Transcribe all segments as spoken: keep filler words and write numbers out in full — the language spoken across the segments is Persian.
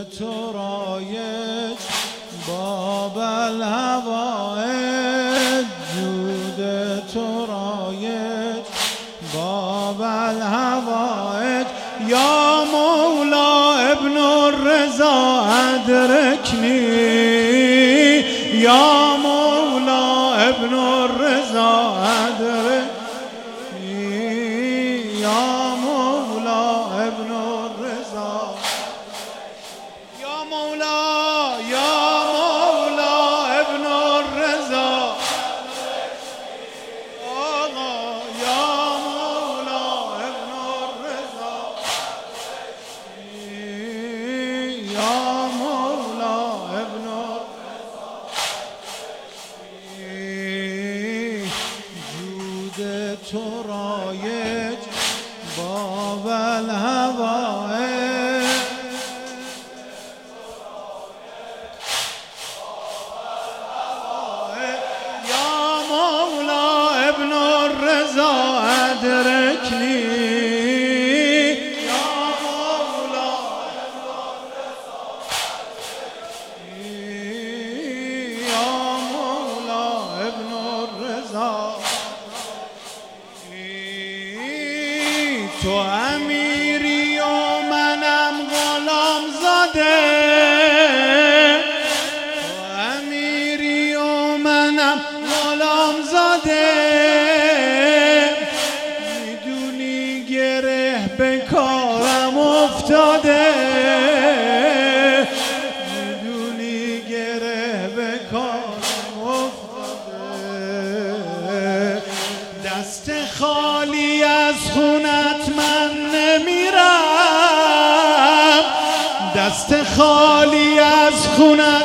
تو رایج باب الهوایج، جود تو رایج باب الهوایج. یا مولا ابن الرضا ادرکنی، یا مولا ابن الرضا ادرکنی، یا مولا ابن الرضا، یا مولا یا مولا ابن الرضا، آقا یا مولا ابن الرضا، یا مولا ابن الرضا. جود تو رایج باب الهوایج، یا مولا ابن الرضا ادرکنی، یا مولا ابن الرضا ادرکنی، یا مولا ابن الرضا. تو امیری و منم غلام زاده، تو امیری و منم غلام زاده، میدونی گره به کارم افتاده، میدونی گره به کارم افتاده. دست خالی از خونت من نمیرم، دست خالی از خونت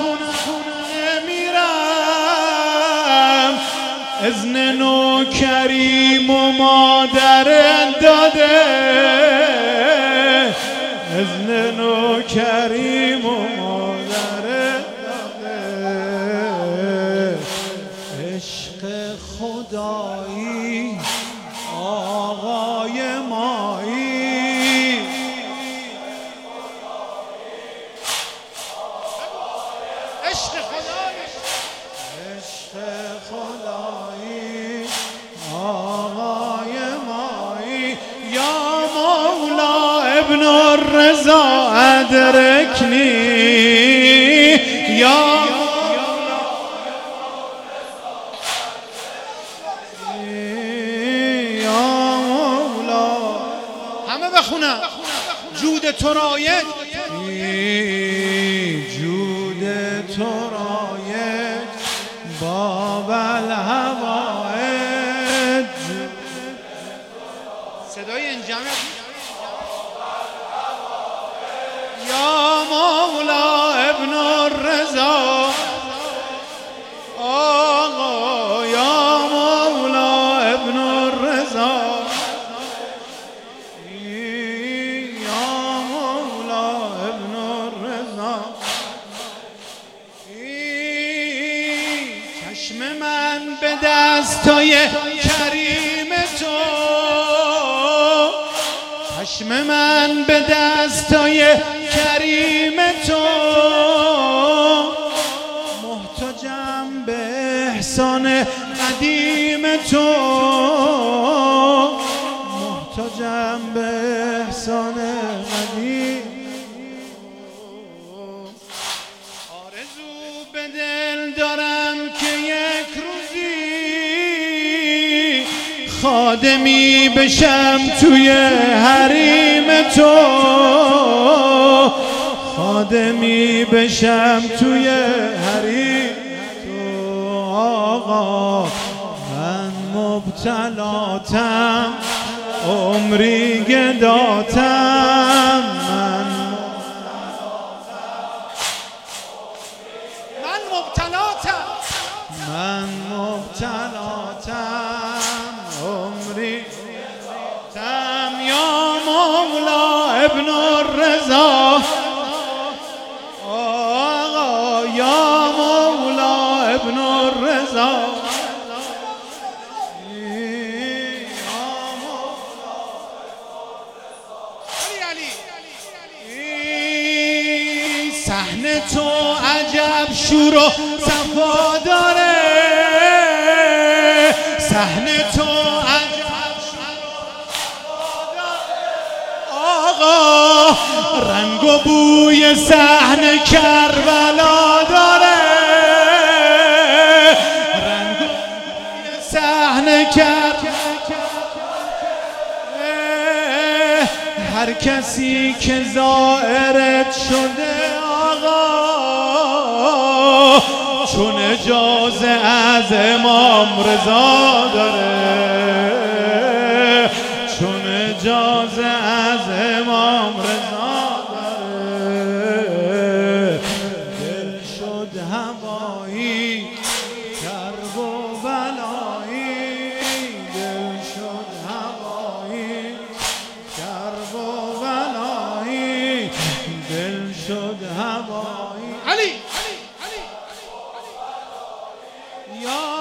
نمیرم. اذن نوکریم و مادرت داده، اذن نوکریم و مادرت داده. عشق خدایی آقای مایی، عشق خدایی، عشق خدایی آقای مایی. یا مولا ابن الرضا ادرکنی، یا بخونم جود تو رایج، جود تو رایج باب الهوایج. صدای انجام یا مولا ابن الرضا، آقا یا مولا ابن الرضا، چشم من به دستای کریم تو، چشم من به دستای کریم تو، محتاجم به احسان قدیم تو، محتاجم به احسان قدیم. آرزو به دل دارم که یک روزی خادمی بشم توی حریم تو، خادمی بشم توی حریم تو. آقا من مبتلاتم عمری گداتم، من من مبتلاتم، من مبتلاتم عمری گداتم. یا مولا ابن الرضا، آقا یا مولا ابن الرضا، صحن تو عجب شور و صفا داره، صحن تو عجب شور و صفا داره آقا، رنگ و بوی صحن کربلا داره، رنگ و بوی صحن کربلا. هر کسی که زائرت شده آقا، چون اجازه از امام رضا داره، چون اجازه از امام رضا داره. دل شد هوایی کرب و بلایی، دل شد هوایی کرب و بلایی، دل شد هوایی. علی یا